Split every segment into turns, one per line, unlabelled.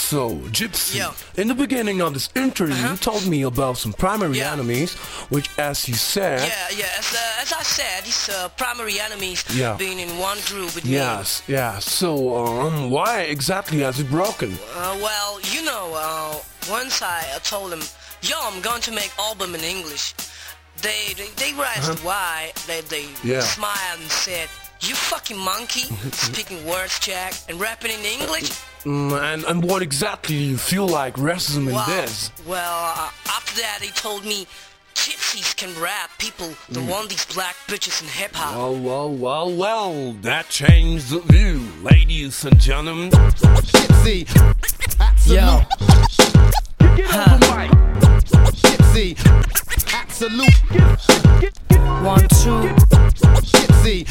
So, Gypsy,
Yo.
in the beginning of this interview, you told me about some primary
Yeah.
enemies, which, as you said,
As I said, these primary enemies
Yeah.
being in one group with me.
yes, yeah. So, why exactly has it broken?
Well, once I told them, yo, I'm going to make album in English. They realized why. They
Yeah.
smiled and said, you fucking monkey, speaking words, Jack, and rapping in English?
And what exactly do you feel like racism in this?
After that they told me, gypsies can rap, people don't want these black bitches in hip-hop.
Well, that changed the view, ladies and gentlemen.
Gypsy,
Yo.
get over Mike. Gypsy, absolute.
1, 2.
Gypsy,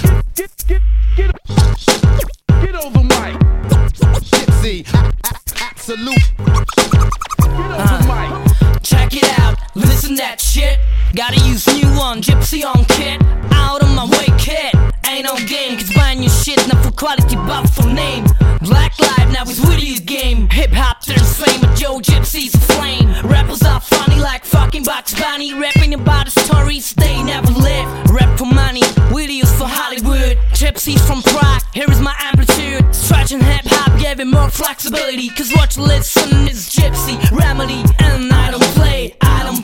get over Mike. Gypsy, absolute. Get over Mike.
Check it out, listen that shit. Gotta use new one, Gypsy on kit. Out of my way, kid. Ain't no game, cause buying your shit not for quality but for name. Black Live now is really a game. Hip hop turns fame, but Joe Gypsy's a flame. Rappers are funny like fucking Bugs Bunny, rapping about the stories they never live. Rap for money, videos for Hollywood. Gypsies from Prague, here is my amplitude. Stretching hip hop, giving more flexibility. Cause what you listen is Gypsy remedy. And I don't play.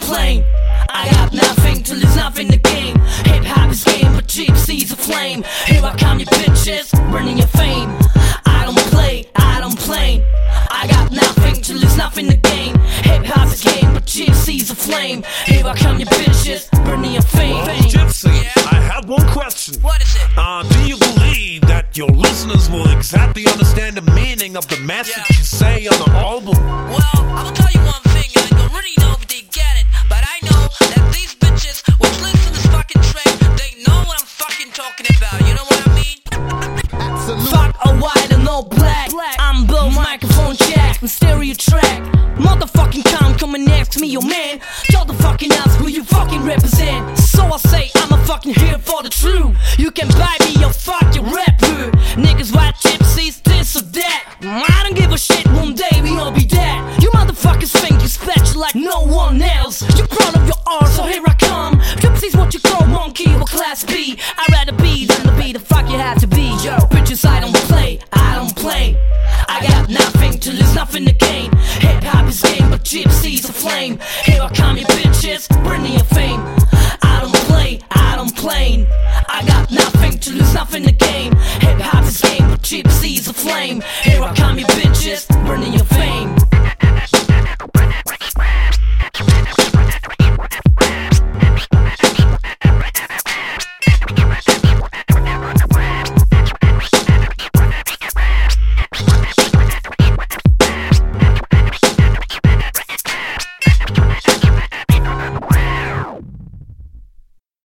I got nothing to lose, nothing to gain. Hip hop is game, but Gypsy's a flame. Here I come, you bitches, burning your fame. I don't play. I got nothing to lose, nothing to gain. Hip hop is game, but Gypsy's a flame. Here I come, you bitches, burning your fame.
Gypsy, I have one question.
What is it?
Do you believe that your listeners will exactly understand the meaning of the message you say on the album?
Well, I will tell you one thing, I don't really know if they get it, but I know that these bitches which listen to this fucking track, they know what I'm fucking talking about, you know what I mean?
Absolute.
Fuck a white and all black. I'm both microphone jack and stereo track. Motherfucking clown coming next to me, yo man. Tell the fucking else who you fucking represent. So I say I'm a fucking here for the truth. You can buy me or fuck your rapper. Niggas white gypsies, this or that. I don't give a shit, one day we all be dead. You motherfuckers think you special like no one else. You're proud of your art, so here I come. Gypsies what you call monkey or class B. I'd rather be than to be the fuck you have to be. Yo, bitches, I don't play. I got nothing to lose, nothing to gain. Hip hop is game, but Gypsy's a flame. Here I come, you bitches, burning your fame. I don't play. I got nothing to lose, nothing to gain. Hip hop is game, but Gypsy's a flame. Here I come, you bitches, burning your fame.